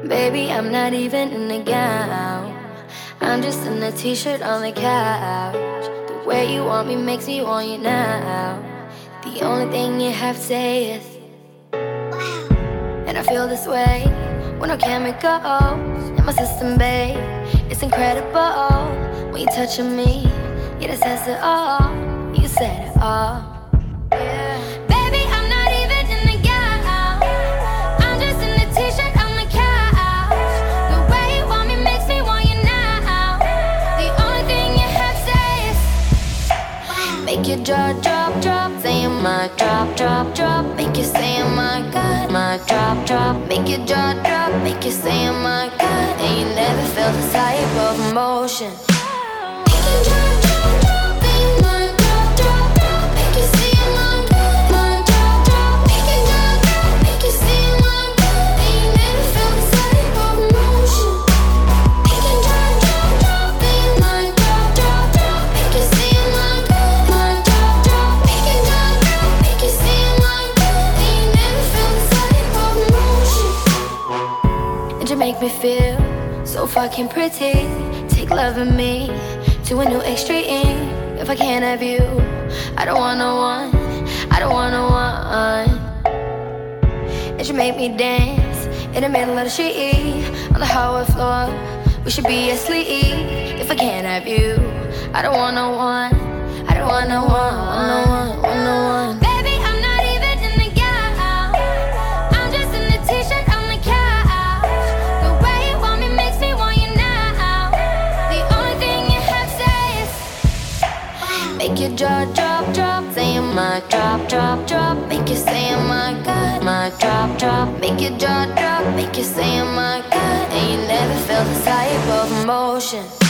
Baby, I'm not even in a gown. I'm just in a t-shirt on the couch. The way you want me makes me want you now. The only thing you have to say is wow. And I feel this way when no chemicals in my system, babe. It's incredible when you're touching me. Yeah, that says it all. You said it all. Baby, I'm not even in the gown. I'm just in a t-shirt on the couch. The way you want me makes me want you now. The only thing you have to say is wow. Make your jaw drop, drop. Saying my drop, drop, drop. Make you say oh my God. My drop, drop. Make your jaw drop. Make you say oh my God. And you never felt this type of emotion. Make your jaw drop, drop. Saying my drop, drop, drop. Make you say oh my God. My drop, drop. Make your jaw drop. Make you say oh my God. And you never felt this type of emotion. Make your jaw drop, drop. Saying my drop, drop, drop. Make you say oh my God. My drop, drop. Make your jaw drop. Make you say oh my God. And you never felt this type of emotion. And you make me feel so fucking pretty. Take loving me to a new extreme. If I can't have you, I don't want no one. I don't want no one. And you make me dance in the middle of the street on the hardwood floor. We should be asleep. If I can't have you, I don't want no one. I don't want no one. No one. No one. Baby, I'm not even in the gown. I'm just in a t-shirt on the couch. The way you want me makes me want you now. The only thing you have to say is wow. Make your jaw drop, drop. Saying my drop, drop, drop. Make you say oh my God. My drop, drop. Make your jaw drop. Make you say oh my God. And you never felt this type of emotion.